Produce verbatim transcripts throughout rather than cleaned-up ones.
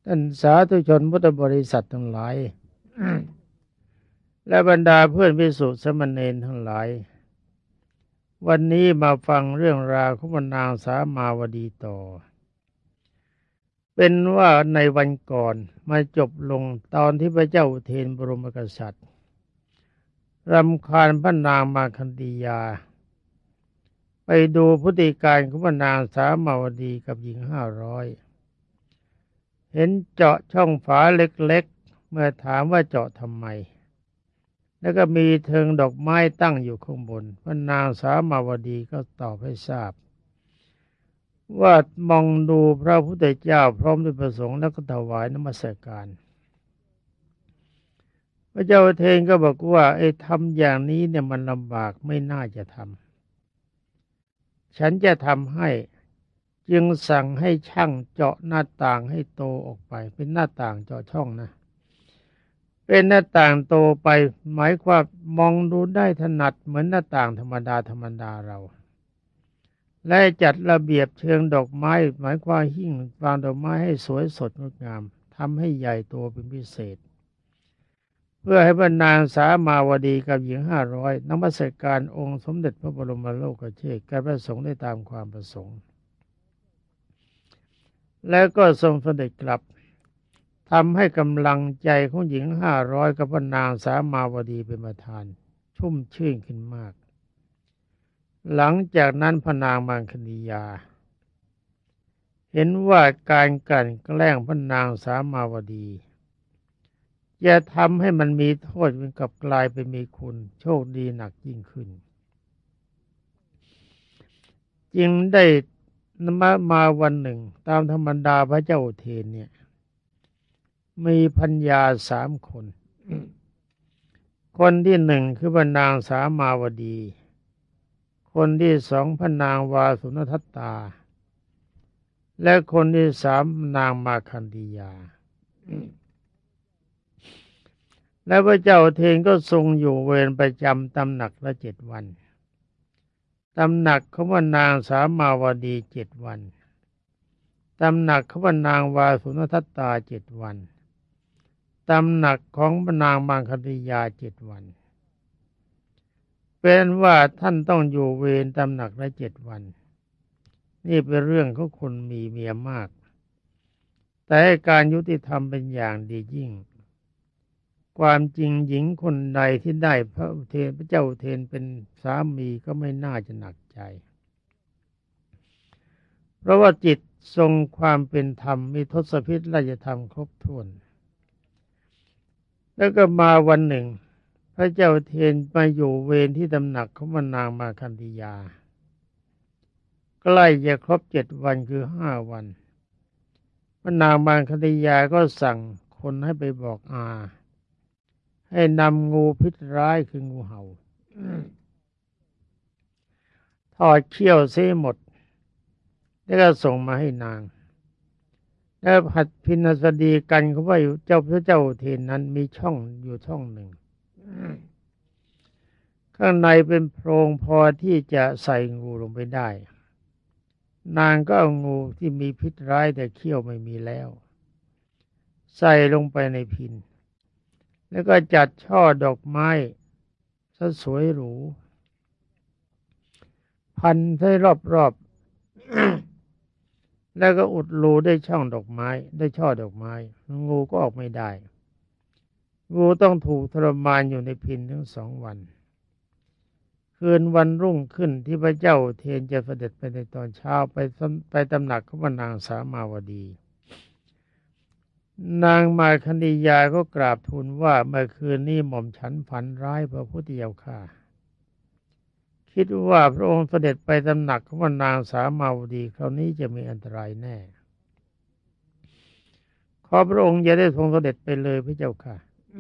ท่านสาธุชนพุทธบริษัททั้งหลาย และบรรดาเพื่อนภิกษุสามเณรทั้งหลายวันนี้มาฟังเรื่องราวของนางสามาวดีต่อเป็นว่าในวันก่อนมาจบลงตอนที่พระเจ้าอุเทนบรมกษัตริย์รำคาญพระนางมาคันธียาไปดูพฤติการของพระนางสามาวดีกับหญิงห้าร้อยเห็นเจาะช่องฝาเล็กๆเมื่อถามว่าเจาะทำไมแล้วก็มีเทิงดอกไม้ตั้งอยู่ข้างบนพระนางสามาวดีก็ตอบให้ทราบว่ามองดูพระพุทธเจ้าพร้อมด้วยพระสงฆ์แล้วก็ถวายนมัสการพระเจ้าอุเทนก็บอกว่าไอ้ทำอย่างนี้เนี่ยมันลำบากไม่น่าจะทำฉันจะทำให้จึงสั่งให้ช่างเจาะหน้าต่างให้โตออกไปเป็นหน้าต่างเจาะช่องนะเป็นหน้าต่างโตไปหมายความมองดูได้ถนัดเหมือนหน้าต่างธรรมดาธรรมดาเราและจัดระเบียบเชิงดอกไม้หมายความหิ้งวางดอกไม้ให้สวยสดงดงามทำให้ใหญ่โตเป็นพิเศษเพื่อให้พระนางสามาวดีกับหญิงห้าร้อยนมัสการองค์สมเด็จพระบรมโลกเชษฐ์แก่พระสงฆ์ได้ตามความประสงค์แล้วก็ทรงเสด็จกลับทำให้กำลังใจของหญิงห้าร้อยกับพระนางสามาวดีเป็นประธานชุ่มชื่นขึ้นมากหลังจากนั้นพระนางมังคณียาเห็นว่าการกลั่นแกล้งพระนางสามาวดีจะทำให้มันมีโทษเป็นกับกลายเป็นมีคุณโชคดีหนักยิ่งขึ้นจึงได้มามาวันหนึ่งตามธรรมดาพระเจ้าอุเทนเนี่ยมีพัญญาสามคนคนที่หนึ่งคือพระนางสามาวดีคนที่สองพระนางวาสุนทัตตาและคนที่สามนางมาคันธียาและพระเจ้าอุเทนก็ทรงอยู่เวรประจำตำหนักละเจ็ดวันตำหนักของพระนางสามาวดีเจ็ดวันตำหนักของพระนางวาสุนทัตตาเจ็ดวันตำหนักของพระนางมังคธียาเจ็ดวันเป็นว่าท่านต้องอยู่เวรตำหนักละเจ็ดวันนี่เป็นเรื่องของคนมีเมียมากแต่การยุติธรรมเป็นอย่างดียิ่งความจริงหญิงคนใดที่ได้พระอุเทนพระเจ้าอุเทนเป็นสามีก็ไม่น่าจะหนักใจเพราะว่าจิตทรงความเป็นธรรมมีทศพิธราชธรรมครบถ้วนแล้วก็มาวันหนึ่งพระเจ้าอุเทนมาอยู่เวรที่ตำหนักของพระนางมาคันธียาใกล้จะครบเจ็ดวันคือห้าวันพระนางมาคันธียาก็สั่งคนให้ไปบอกอาให้นำงูพิษร้ายคืองูเห่าทอดเขี้ยวเสียหมดแล้วก็ส่งมาให้นางแล้วหัดพินาศดีกันเขาว่าเจ้าพระเจ้าอุเทนนั้นมีช่องอยู่ช่องหนึ่งข้างในเป็นโพรงพอที่จะใส่งูลงไปได้นางก็เอางูที่มีพิษร้ายแต่เขี้ยวไม่มีแล้วใส่ลงไปในพินแล้วก็จัดช่อดอกไม้ซะสวยหรูพันให้รอบๆ แล้วก็อุดรูได้ช่องดอกไม้ได้ช่อดอกไม้งูก็ออกไม่ได้งูต้องถูกทรมานอยู่ในพินถึงสองวันคืนวันรุ่งขึ้นที่พระเจ้าอุเทนจะเสด็จไปในตอนเช้าไปไปตำหนักของพระนางสามาวดีนางมาคันธียาก็กราบทูลว่าเมื่อคืนนี้หม่อมฉันฝันร้ายพระพุทธเจ้าค่ะคิดว่าพระองค์เสด็จไปตำหนักของพระนางสามาวดีคราวนี้จะมีอันตรายแน่ขอพระองค์อย่าได้ทรงเสด็จไปเลยพระเจ้าค่ะ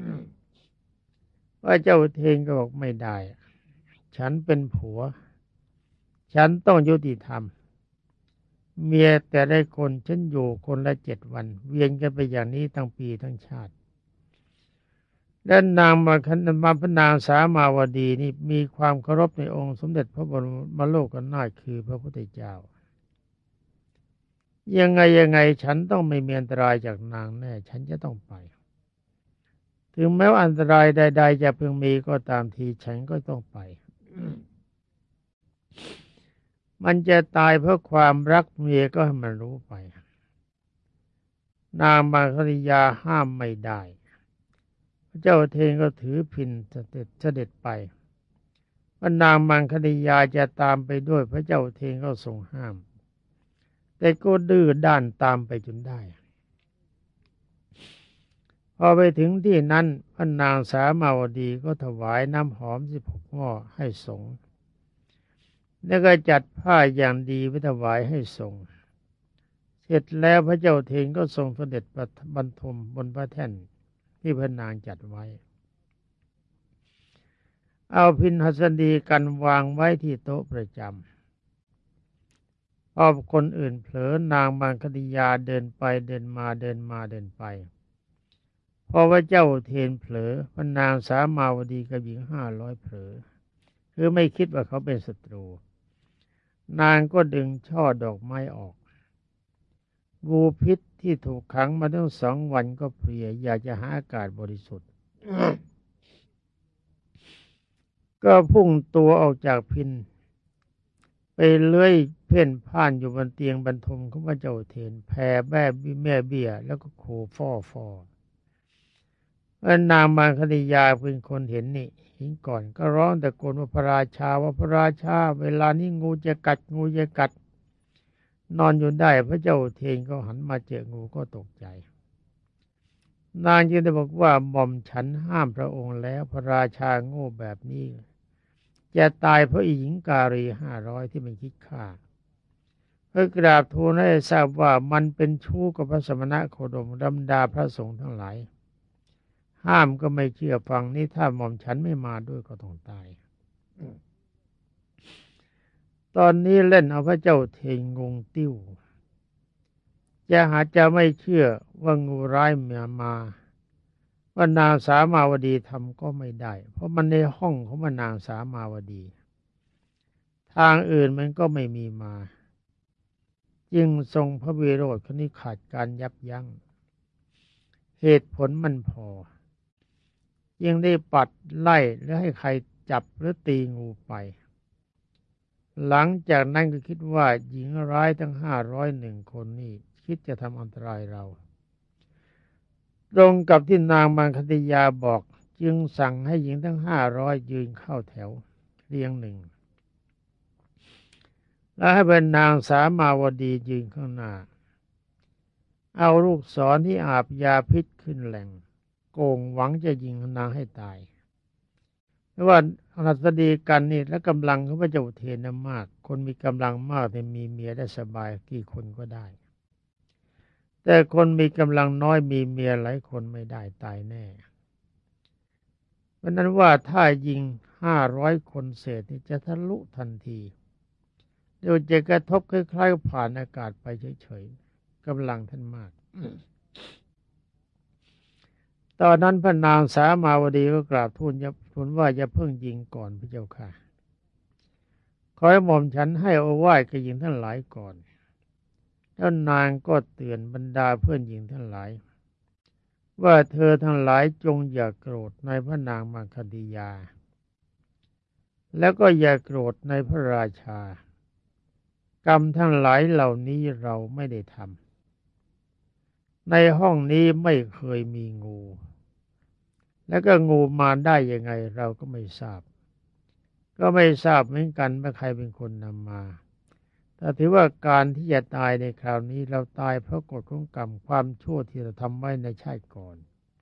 ว่าเจ้าอุเทนก็บอกไม่ได้ฉันเป็นผัวฉันต้องยุติธรรมเมียแต่ได้คนฉันอยู่คนละเจ็ดวันเวียนกันไปอย่างนี้ทั้งปีทั้งชาติและนางมาคันมาพระนางสามาวดีนี่มีความเคารพในองค์สมเด็จพระบรมโลกนาถคือพระพุทธเจ้ายังไงยังไงฉันต้องไม่มีอันตรายจากนางแน่ฉันจะต้องไปถึงแม้ว่าอันตรายใดๆจะพึงมีก็ตามทีฉันก็ต้องไปมันจะตายเพราะความรักเมียก็ให้มันรู้ไปนางมังคณิยาห้ามไม่ได้พระเจ้าเทนก็ถือพิณเสด็จเสด็จไปว่านางมังคณิยาจะตามไปด้วยพระเจ้าเทนก็ทรงห้ามแต่ก็ดื้อด้านตามไปจนได้พอไปถึงที่นั้นพระนางสามาวดีก็ถวายน้ำหอมสิบหกหม้อให้สงฆ์แล้วก็จัดผ้าอย่างดีไว้ถวายให้สงฆ์เสร็จแล้วพระเจ้าเทนก็ทรงเสด็จบรรทมบนพระแท่นที่พระนางจัดไว้เอาพิณหัสดีกันวางไว้ที่โต๊ะประจำพอคนอื่นเผลอนางมังคณิยาเดินไปเดินมาเดินมาเดินไปพอพระเจ้าเทนเผลอพระนางสามาวดีกับหญิงห้าร้อยเผลอคือไม่คิดว่าเขาเป็นศัตรูนางก็ดึงช่อดอกไม้ออกงูพิษที่ถูกขังมาตั้งสองวันก็เพลียอยากจะหาอากาศบริสุทธิ์ ก็พุ่งตัวออกจากพินไปเลื้อยเพ่นพ่านอยู่บนเตียงบรรทมของพระเจ้าเทนแผ่แม่แม่เบี้ยแล้วก็ขู่ฟ่อฟอนางมังคณิยาเป็นคนเห็นนี่เห็นก่อนก็ร้องตะโกนว่าพระราชาว่าพระราชาเวลานี้งูจะกัดงูจะกัดนอนอยู่ได้พระเจ้าเทนก็หันมาเจองูก็ตกใจนางจึงได้บอกว่าหม่อมฉันห้ามพระองค์แล้วพระราชาโง่แบบนี้จะตายเพราะอีหญิงการีห้าร้อยที่มันคิดฆ่าเพื่อกราบทูลให้ทราบว่ามันเป็นชู้กับพระสมณะโคดมดำดาพระสงฆ์ทั้งหลายห้ามก็ไม่เชื่อฟังนี่ถ้าหม่อมฉันไม่มาด้วยก็ต้องตายตอนนี้เล่นเอาพระเจ้าเทนงงติ้วจะหาจะไม่เชื่อว่างูร้ายมามาว่านางสามาวดีทำก็ไม่ได้เพราะมันในห้องของนางสามาวดีทางอื่นมันก็ไม่มีมาจึงทรงพระวิโรธคนนี้ขาดการยับยั้งเหตุผลมันพอยังได้ปัดไล่และให้ใครจับหรือตีงูไปหลังจากนั้นก็คิดว่าหญิงร้ายทั้งห้าร้อยหนึ่งคนนี้คิดจะทำอันตรายเราตรงกับที่นางมังคณิยาบอกจึงสั่งให้หญิงทั้งห้าร้อยยืนเข้าแถวเรียงหนึ่งแล้วให้เป็นนางสามาวดียืนข้างหน้าเอาลูกศรที่อาบยาพิษขึ้นแหล่งโกงหวังจะยิงนางให้ตายเพราะว่าอนัสดีกันนี่และกำลังของพระเจ้าเทนมากคนมีกำลังมากแต่มีเมียได้สบายกี่คนก็ได้แต่คนมีกำลังน้อยมีเมียหลายคนไม่ได้ตายแน่เพราะนั้นว่าถ้ายิงห้าร้อยคนเศษนี่จะทะลุทันทีเดี๋ยวจะกระทบคล้ายๆผ่านอากาศไปเฉยๆกำลังท่านมากตอนนั้นพระนางสามาวดีก็กราบทูลทูลว่าอย่าเพิ่งยิงก่อนพระเจ้าค่ะขอให้หม่อมฉันให้โอวาทกับหญิงทั้งหลายก่อนแล้วนางก็เตือนบรรดาเพื่อนหญิงทั้งหลายว่าเธอทั้งหลายจงอย่าโกรธในพระนางมังคณิยาแล้วก็อย่าโกรธในพระราชากรรมทั้งหลายเหล่านี้เราไม่ได้ทำในห้องนี้ไม่เคยมีงูแล้วก็งูมาได้ยังไงเราก็ไม่ทราบก็ไม่ทราบเหมือนกันว่าใครเป็นคนนำมาแต่ถือว่าการที่จะตายในคราวนี้เราตายเพราะกฎของกรรมความชั่วที่เราทำไว้ในชาติก่อน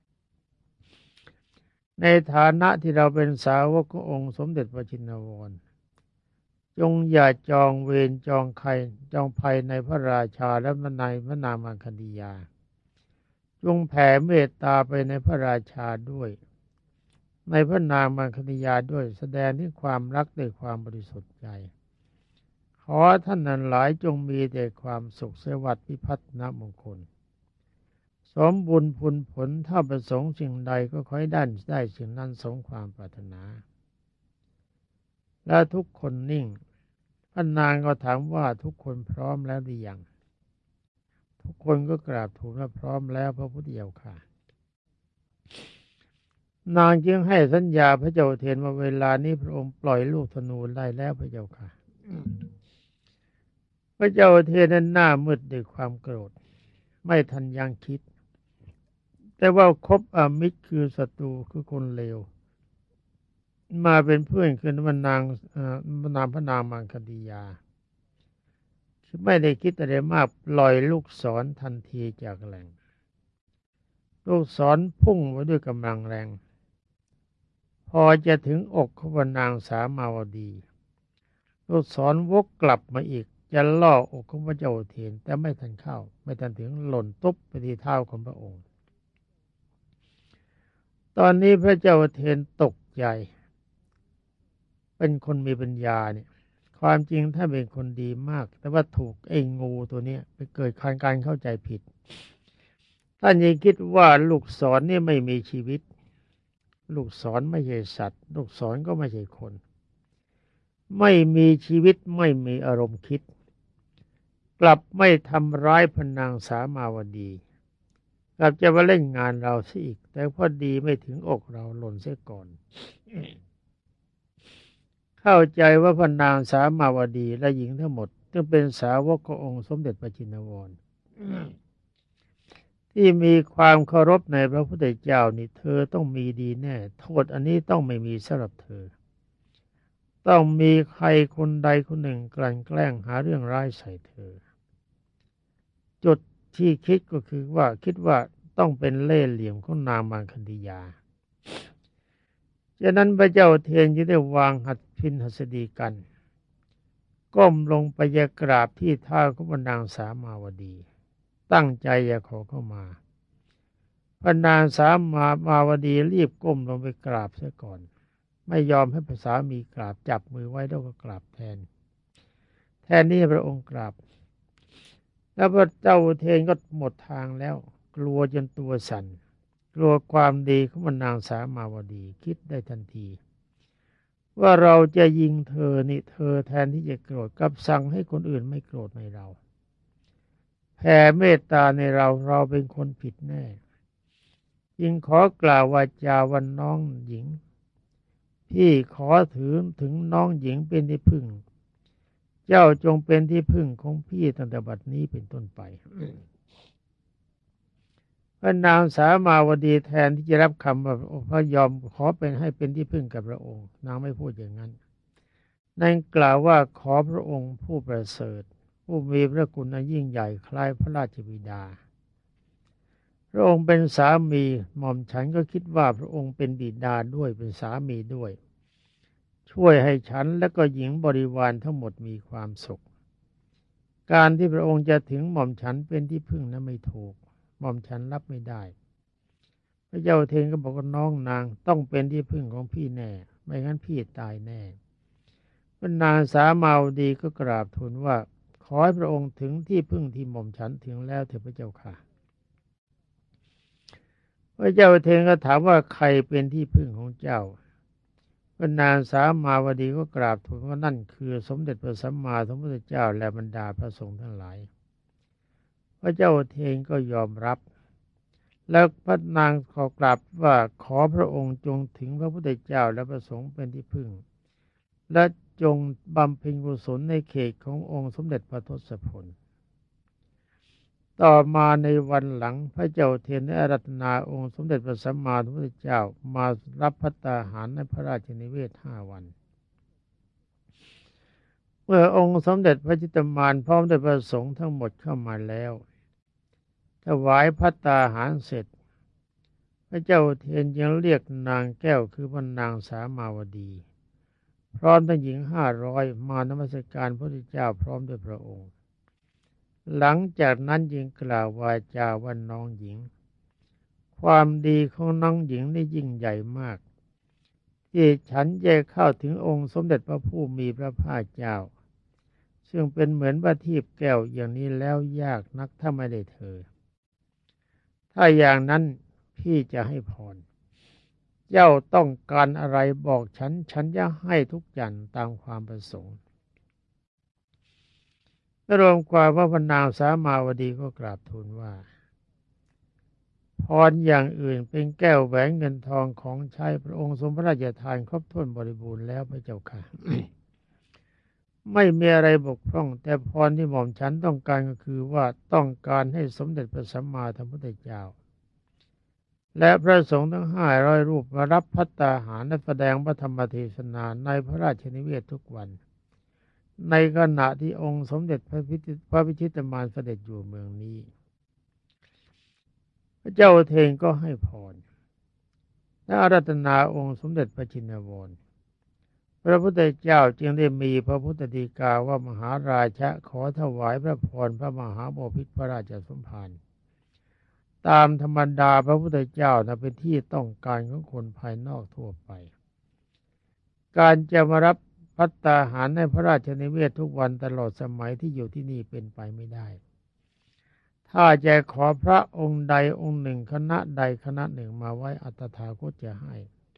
ในฐานะที่เราเป็นสาวกขององค์สมเด็จพระชินวรจงอย่าจองเวรจองใครจองภัยในพระราชาและในพระนางมังคณิยาจงแผ่เมตตาไปในพระราชาด้วยในพระนางมังคณิยาด้วยแสดงถึงความรักด้วยความบริสุทธิ์ใจขอท่านนั้นหลายจงมีแต่ความสุขสวัสดิ์พิพัฒนมงคลสมบุญผลผลถ้าประสงค์สิ่งใดก็ขอให้ได้ได้สิ่งนั้นสมความปรารถนาและทุกคนนิ่งพระนางก็ถามว่าทุกคนพร้อมแล้วหรือยังทุกคนก็กราบทูลว่าพร้อมแล้วพระพุทธเจ้าค่ะนางจึงให้สัญญาพระเจ้าเทนว่าเวลานี้พระองค์ปล่อยลูกธนูได้แล้วพระเจ้าค่ะพระเจ้าเทนนั้นหน้ามืดด้วยความโกรธไม่ทันยังคิดแต่ว่าคบอมิตรคือศัตรูคือคนเลวมาเป็นเพื่อนคือนนางนามพระนางมังคดียาไม่ได้คิดอะไรมากปล่อยลูกศรทันทีจากแหล่งลูกศรพุ่งไปด้วยกำลังแรงพอจะถึงอกของนางสามาวดีลูกศรวกกลับมาอีกจะล่ออกของพระเจ้าเทนแต่ไม่ทันเข้าไม่ทันถึงหล่นตุ๊บไปที่เท้าของพระองค์ตอนนี้พระเจ้าเทนตกใจเป็นคนมีปัญญาเนี่ยความจริงถ้าเป็นคนดีมากแต่ว่าถูกไอ้งูตัวนี้ไปเกิดการเข้าใจผิดท่านยังคิดว่าลูกศรนี่ไม่มีชีวิตลูกศรไม่ใช่สัตว์ลูกศรก็ไม่ใช่คนไม่มีชีวิตไม่มีอารมณ์คิดกลับไม่ทำร้ายพระนางสามาวดีกลับจะมาเล่นงานเราซะอีกแต่พอดีไม่ถึงอกเราหล่นเสียก่อนเข้าใจว่าพระนางสามาวดีและหญิงทั้งหมดซึ่งเป็นสาวกขององค์สมเด็จพระจินวรที่มีความเคารพในพระพุทธเจ้านี่เธอต้องมีดีแน่โทษอันนี้ต้องไม่มีสำหรับเธอต้องมีใครคนใดคนหนึ่งกลั่นแกล้งหาเรื่องร้ายใส่เธอจุดที่คิดก็คือว่าคิดว่าต้องเป็นเล่ห์เหลี่ยมของนางมังคณียาฉะนั้นพระเจ้าเทนจึงได้วางหัตถพินหัสดีกันก้มลงไปยกราบที่เท้าของนางสามาวดีตั้งใจจะขอเข้ามาพระนางสามาวดีรีบก้มลงไปกราบเสียก่อนไม่ยอมให้พระสามีกราบจับมือไว้แล้วก็กราบแทนแทนนี้พระองค์กราบแล้วพระเจ้าเทนก็หมดทางแล้วกลัวจนตัวสั่นกลัวความดีของนางสามาวดีคิดได้ทันทีว่าเราจะยิงเธอนี่เธอแทนที่จะโกรธกับสั่งให้คนอื่นไม่โกรธในเราแผ่เมตตาในเราเราเป็นคนผิดแน่จึงขอกล่าววาจาวันน้องหญิงพี่ขอถือถึงน้องหญิงเป็นที่พึ่งเจ้าจงเป็นที่พึ่งของพี่ตั้งแต่บัดนี้เป็นต้นไปพระนางสามาวดีแทนที่จะรับคำว่าพระยอมขอเป็นให้เป็นที่พึ่งกับพระองค์นางไม่พูดอย่างนั้นนางกล่าวว่าขอพระองค์ผู้ประเสริฐผู้มีพระคุณอันยิ่งใหญ่คล้ายพระราชบิดาพระองค์เป็นสามีหม่อมฉันก็คิดว่าพระองค์เป็นบิดาด้วยเป็นสามีด้วยช่วยให้ฉันและก็หญิงบริวารทั้งหมดมีความสุขการที่พระองค์จะถึงหม่อมฉันเป็นที่พึ่งนั้นไม่ถูกหม่อมฉันรับไม่ได้พระเจ้าเทนก็บอกว่าน้องนางต้องเป็นที่พึ่งของพี่แน่ไม่งั้นพี่ตายแน่พระนางสามาวดีก็กราบทูลว่าขอให้พระองค์ถึงที่พึ่งที่หม่อมฉันถึงแล้วเถิดพระเจ้าค่ะพระเจ้าเทนก็ถามว่าใครเป็นที่พึ่งของเจ้าพระนางสามาวดีก็กราบทูลว่านั่นคือสมเด็จพระสัมมาสัมพุทธเจ้าและบรรดาพระสงฆ์ทั้งหลายพระเจ้าเทนก็ยอมรับแล้วพระนางขอกราบว่าขอพระองค์จงถึงพระพุทธเจ้าและพระสงฆ์เป็นที่พึ่งและจงบำเพ็ญกุศลในเขตขององค์สมเด็จพระทศพลต่อมาในวันหลังพระเจ้าเทนได้อาราธนาองค์สมเด็จพระสัมมาสัมพุทธเจ้ามารับภัตตาหารในพระราชนิเวศห้าวันเมื่อองค์สมเด็จพระจิตตมานพร้อมด้วยพระสงฆ์ทั้งหมดเข้ามาแล้วถวายภัตตาหารเสร็จพระเจ้าเทนยังเรียกนางแก้วคือพระนางสามาวดีพร้อมทั้งหญิงห้าร้อยมานมัสการพระพุทธเจ้าพร้อมด้วยพระองค์หลังจากนั้นจึงกล่าววาจาว่าน้องหญิงความดีของน้องหญิงนี่ยิ่งใหญ่มากที่ฉันจะเข้าถึงองค์สมเด็จพระผู้มีพระภาคเจ้าซึ่งเป็นเหมือนประทีปแก้วอย่างนี้แล้วยากนักถ้าไม่ได้เธอถ้าอย่างนั้นพี่จะให้พรเจ้าต้องการอะไรบอกฉันฉันจะให้ทุกอย่างตามความประสงค์พรวมความว่าพระนางสามาวดีก็กราบทูลว่าพรอย่างอื่นเป็นแก้วแหวนเงินทองของใช้พระองค์ทรงพระราชทานครบถ้วนบริบูรณ์แล้วพระเจ้าค่ะ ไม่มีอะไรบกพร่องแต่พรที่หม่อมฉันต้องการก็คือว่าต้องการให้สมเด็จพระสัมมาสัมพุทธเจ้าและพระสงฆ์ทั้งห้าร้อยรูปมารับภัตตาหารและแสดงพระธรรมเทศนาในพระราชนิเวศทุกวันในขณะที่องค์สมเด็จพระพิชิตพระพิชิตมารเสด็จอยู่เมืองนี้พระเจ้าเทนก็ให้พรและอาราธนาองค์สมเด็จพระชินวรพระพุทธเจ้าจึงได้มีพระพุทธฎีกาว่ามหาราชะขอถวายพระพรพระมหาบพิตรพระราชสมภารตามธรรมดาพระพุทธเจ้านะเป็นที่ต้องการของคนภายนอกทั่วไปการจะมารับภัตตาหารในพระราชนิเวศทุกวันตลอดสมัยที่อยู่ที่นี่เป็นไปไม่ได้ถ้าจะขอพระองค์ใดองค์หนึ่งคณะใดคณะหนึ่งมาไว้อัตถาคตจะให้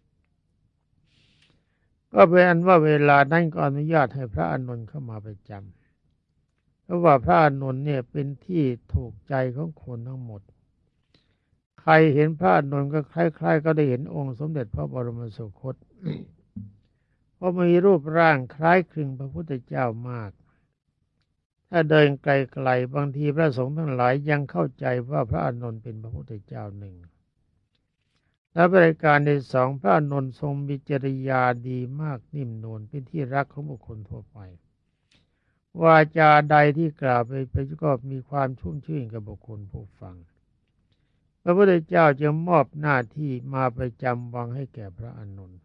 ก็เป็นอันว่าเวลานั้นก็อนุญาตให้พระอานนท์เข้ามาประจำเพราะว่าพระอานนท์เนี่ยเป็นที่ถูกใจของคนทั้งหมดใครเห็นพระอานนท์ก็คล้ายๆก็ได้เห็นองค์สมเด็จพระบรมสุคต เพราะมีรูปร่างคล้ายคลึงพระพุทธเจ้ามากถ้าเดินไกลๆบางทีพระสงฆ์ทั้งหลายยังเข้าใจว่าพระอานนท์เป็นพระพุทธเจ้าหนึ่งและบริการในสองพระอานนท์ทรงมีจริยาดีมากนิ่มนวลเป็นที่รักของบุคคลทั่วไปวาจาใดที่กล่าวไปก็มีความชุ่มชื่นกับบุคคลผู้ฟังพระพุทธเจ้าจึงมอบหน้าที่มาประจำวังให้แก่พระอานนท์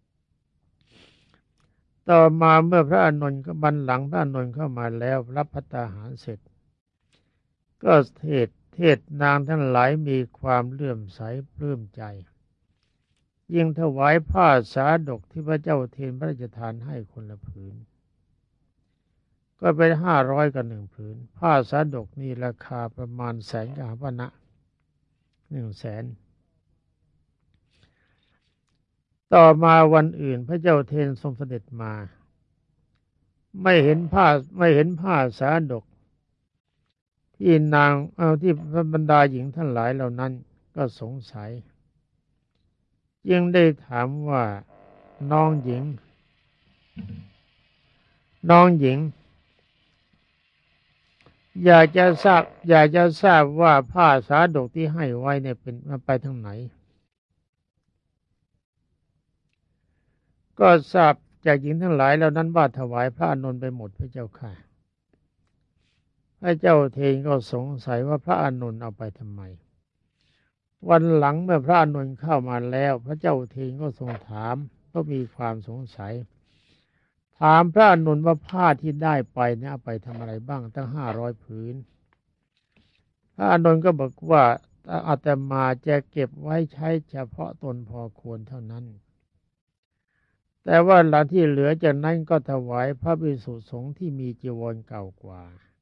ต่อมาเมื่อพระอานนท์ก็บันหลังพระอานนท์เข้ามาแล้วรับภัตตาหารเสร็จก็เทศเทศนางทั้งหลายมีความเลื่อมใสปลื้มใจยิ่งถวายผ้าสาดกที่พระเจ้าเทนพระราชทานให้คนละผืนก็เป็นห้าร้อยกับหนึ่งผืนผ้าสาดกนี่ราคาประมาณแสนกหปณะหนึ่งแสนต่อมาวันอื่นพระเจ้าเทนทรงเสด็จมาไม่เห็นผ้าไม่เห็นผ้าสาดกที่นางเอาที่บรรดาหญิงทั้งหลายเหล่านั้นก็สงสัยจึงได้ถามว่าน้องหญิงน้องหญิงอยากจะทราบอยากจะทราบว่าผ้าสาดกที่ให้ไว้เนี่ยเป็นมันไปทางไหนก็ทราบจากหญิงทั้งหลายเหล่านั้นว่าถวายพระอานนท์ไปหมดพระเจ้าค่ะพระเจ้าเทนก็สงสัยว่าพระอานนท์เอาไปทำไมวันหลังเมื่อพระอานนท์เข้ามาแล้วพระเจ้าเทนก็ทรงถามก็มีความสงสัยถามพระอานนท์ว่าผ้าที่ได้ไปเนี่ยเอาไปทำอะไรบ้างตั้งห้าร้อยผืนพระอานนท์ก็บอกว่าอาตมาจะเก็บไว้ใช้เฉพาะตนพอควรเท่านั้นแต่ว่าหลังที่เหลือจากนั้นก็ถวายพระภิกษุสงฆ์ที่มีจีวรเก่ากว่า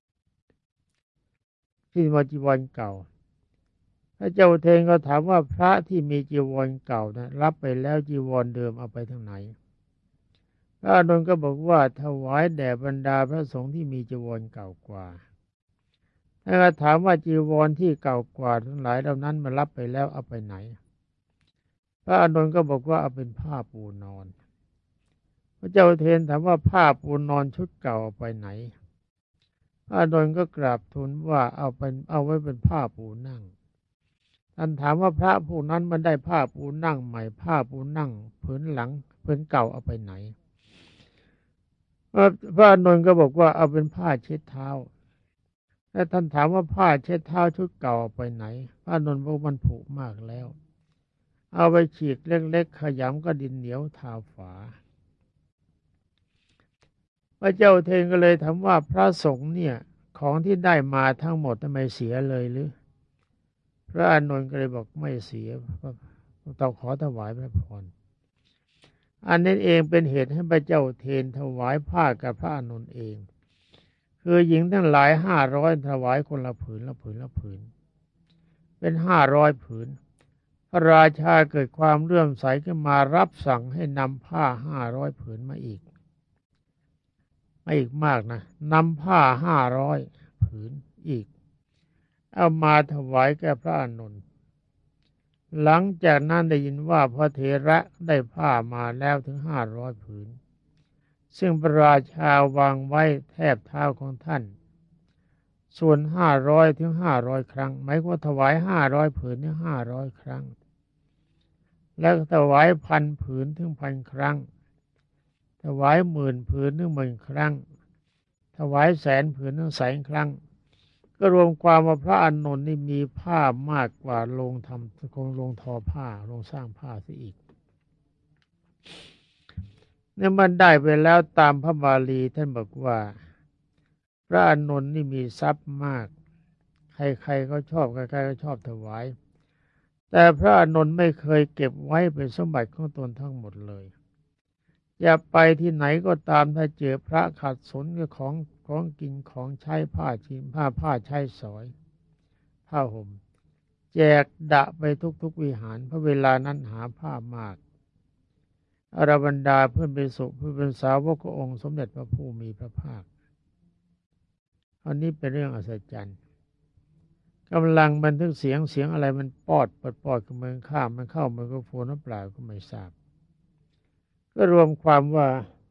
ที่มีจีวรเก่าพระเจ้าเทนก็ถามว่าพระที่มีจีวรเก่านะรับไปแล้วจีวรเดิมเอาไปทางไหนพระอานนท์ก็บอกว่าถวายแด่บรรดาพระสงฆ์ที่มีจีวรเก่ากว่าถ้าถามว่าจีวรที่เก่ากว่าทั้งหลายเหล่านั้นมารับไปแล้วเอาไปไหนพระอานนท์ก็บอกว่าเอาเป็นผ้าปูนอนพระเจ้าเทนถามว่าผ้าปูนอนชุดเก่าเอาไปไหนพระอานนท์ก็กราบทูลว่าเอาเป็นเอาไว้เป็นผ้าปูนั่งท่านถามว่าพระผู้นั้นมันได้ผ้าปูนั่งใหม่ผ้าปูนั่งผืนหลังผืนเก่าเอาไปไหนพระอานนท์ก็บอกว่าเอาเป็นผ้าเช็ดเท้าและท่านถามว่าผ้าเช็ดเท้าชุดเก่าเอาไปไหนพระอานนท์บอกมันผุมากแล้วเอาไปฉีกเล็กๆขยำก็ดินเหนียวทาฝาพระเจ้าเทนก็เลยถามว่าพระสงฆ์เนี่ยของที่ได้มาทั้งหมดทำไมเสียเลยหรือพระอานนท์ก็เลยบอกไม่เสียต้องขอถวายพระพรอันนี้เองเป็นเหตุให้พระเจ้าเทนถวายผ้ากับพระอานนท์เองคือหญิงทั้งหลายห้าร้อยถวายคนละผืนละผืนละผืนเป็นห้าร้อยผืนพระราชาเกิดความเลื่อมใสขึ้นมารับสั่งให้นำผ้าห้าร้อยผืนมาอีกไม่อีกมากนะนำผ้าห้าร้อยผืนอีกเอามาถวายแก่พระอานนท์หลังจากนั้นได้ยินว่าพระเถระได้ผ้ามาแล้วถึงห้าร้อยผืนซึ่งพระราชาวางไว้แทบเท้าของท่านส่วนห้าร้อยถึงห้าร้อยครั้งหมายว่าถวายห้าร้อยผืนถึงห้าร้อยครั้งแล้วถวายพันผืนถึงพันครั้งถวายหมื่นผืนถึงหมื่นครั้งถวายแสนผืนถึงแสนครั้งก็รวมความว่าพระอานนท์นี่มีผ้ามากกว่าโรงทำคงโรงทอผ้าโรงสร้างผ้าเสียอีกเนี่ยมันได้ไปแล้วตามพระบาลีท่านบอกว่าพระอานนท์นี่มีทรัพย์มากใครๆก็ชอบใครๆก็ชอบถวายแต่พระอานนท์ไม่เคยเก็บไว้เป็นสมบัติของตนทั้งหมดเลยอย่าไปที่ไหนก็ตามถ้าเจอพระขัดสนกับของของกินของใช้ผ้าชิ้นผ้าผ้าใช้สอยผ้าห่มแจกดะไปทุกๆวิหารเพราะเวลานั้นหาผ้ามากอรบรรดาเพื่อนเป็นสุเพื่อนเป็นสาวกขององค์สมเด็จพระผู้มีพระภาคอันนี้เป็นเรื่องอัศจรรย์กำลังบันทึกเสียงเสียงอะไรมันปอดปอดปอดกับมือข้ามมันเข้าไมโครโฟนหรือเปล่าก็ไม่ทราบก็รวมความว่า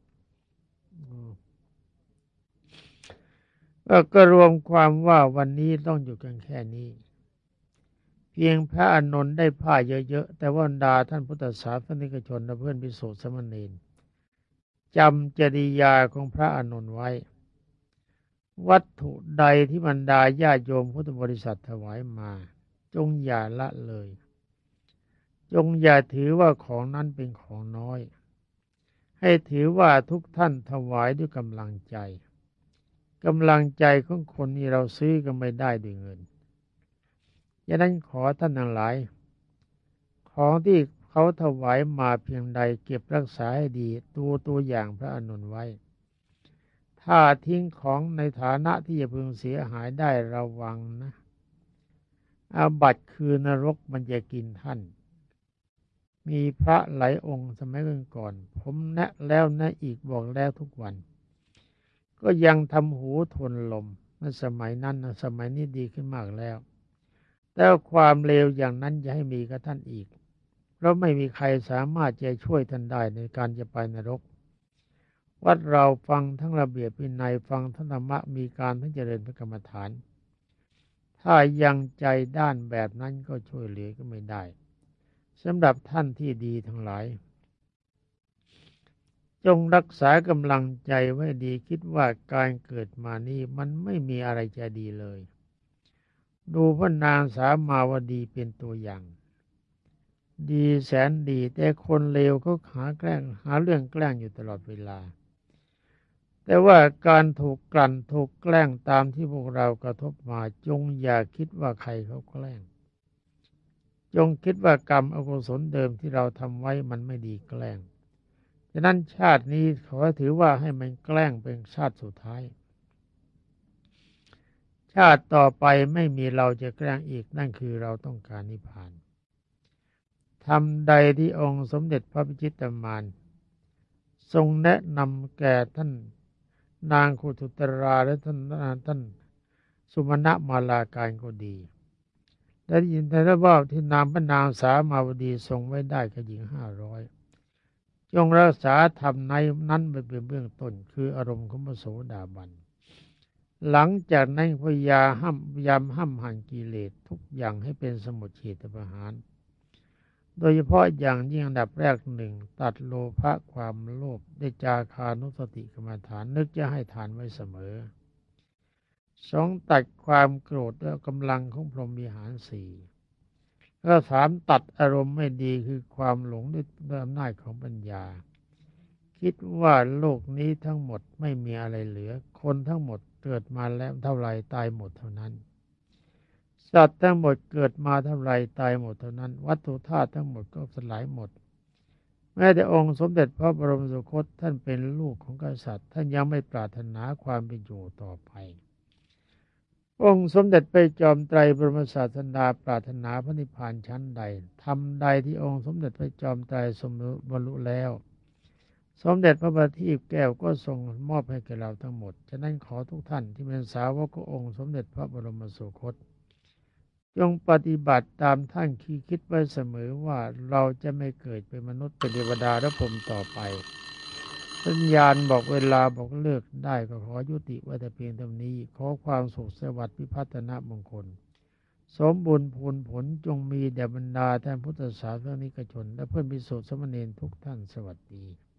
ก็รวมความว่าวันนี้ต้องอยู่กันแค่นี้เพียงพระอานนท์ได้ผ้าเยอะๆแต่ว่าบรรดาท่านพุทธศาสนิกชนและเพื่อนภิกษุสามเณรจำจริยาของพระอานนท์ไว้วัตถุใดที่บรรดาญาโยมพุทธบริษัทถวายมาจงอย่าละเลยจงอย่าถือว่าของนั้นเป็นของน้อยให้ถือว่าทุกท่านถวายด้วยกำลังใจกำลังใจของคนนี้เราซื้อกันไม่ได้ด้วยเงินฉะนั้นขอท่านทั้งหลายของที่เขาถวายมาเพียงใดเก็บรักษาให้ดีตัวตัวอย่างพระอานนท์ไว้ถ้าทิ้งของในฐานะที่จะพึงเสียหายได้ระวังนะอาบัติคือนรกมันจะกินท่านมีพระหลายองค์สมัยก่อนผมแนะแล้วแนะอีกบอกแล้วทุกวันก็ยังทำหูทนลมเมื่อสมัยนั้นนะสมัยนี้ดีขึ้นมากแล้วแต่ความเลวอย่างนั้นจะให้มีกับท่านอีกเพราะไม่มีใครสามารถจะช่วยท่านได้ในการจะไปนรกวัดเราฟังทั้งระเบียบวินัยฟังทั้งธรรมะมีการทั้งเจริญพระกรรมฐานถ้ายังใจด้านแบบนั้นก็ช่วยเหลือก็ไม่ได้สำหรับท่านที่ดีทั้งหลายจงรักษากำลังใจไว้ดีคิดว่าการเกิดมานี้มันไม่มีอะไรจะดีเลยดูพระนางสามาวดีเป็นตัวอย่างดีแสนดีแต่คนเลวเขาหาแกล้งหาเรื่องแกล้งอยู่ตลอดเวลาแต่ว่าการถูกกลั่นถูกแกล้งตามที่พวกเรากระทบมาจงอย่าคิดว่าใครเขาแกล้งจงคิดว่ากรรมอกุศลเดิมที่เราทำไว้มันไม่ดีแกล้งฉะนั้นชาตินี้ขอถือว่าให้มันแกล้งเป็นชาติสุดท้ายชาติต่อไปไม่มีเราจะแกล้งอีกนั่นคือเราต้องการนิพพานทำใดที่องค์สมเด็จพระพิชิตมารทรงแนะนำแก่ท่านนางคุตุตราและท่านท่านสุมาณมาลาการก็ดีได้ยินแต่ว่าที่นามพระนางสามาวดีทรงไว้ได้กับหญิงห้าร้อยจงรักษาธรรมในนั้นไปเป็นเบื้องต้นคืออารมณ์ของพระโสดาบันหลังจากนั้นพยาห้ามพยายามห้ามหันกิเลสทุกอย่างให้เป็นสมุทเฉทประหารโดยเฉพาะอย่างยิ่งอันดับแรกหนึ่งตัดโลภะความโลภได้จาคานุสติกรรมฐานนึกจะให้ทานไว้เสมอสองตัดความโกรธด้วยกำลังของพรหมวิหารสี่แล้วสามตัดอารมณ์ไม่ดีคือความหลงด้วยอำนาจของปัญญาคิดว่าโลกนี้ทั้งหมดไม่มีอะไรเหลือคนทั้งหมดเกิดมาแล้วเท่าไรตายหมดเท่านั้นสัตว์ทั้งหมดเกิดมาเท่าไรตายหมดเท่านั้นวัตถุธาตุทั้งหมดก็สลายหมดแม้แต่องค์สมเด็จพระบรมสุคตท่านเป็นลูกของกษัตริย์ท่านยังไม่ปรารถนาความเป็นอยู่ต่อไปองค์สมเด็จพระจอมไตรบรมศาสดาปรารถนาพระนิพพานชั้นใดทำใดที่องค์สมเด็จพระจอมไตรสมบรรลุแล้วสมเด็จพระบัณฑิตแก้วก็ทรงมอบให้แก่เราทั้งหมดฉะนั้นขอทุกท่านที่เป็นสาวกขององค์สมเด็จพระบรมสุคตจงปฏิบัติตามท่านที่คิดไว้เสมอว่าเราจะไม่เกิดเป็นมนุษย์เป็นเทวดาและพรหมต่อไปสัญญาณบอกเวลาบอกเลิกได้ก็ขอยุติไว้แต่เพียงเท่านี้ขอความสุขสวัสดิ์พิพัฒนมงคลสมบูรณ์พูนผลจงมีแด่บรรดาท่านพุทธศาสนิกชนและเพื่อนภิกษุสามเณรทุกท่านสวัสดี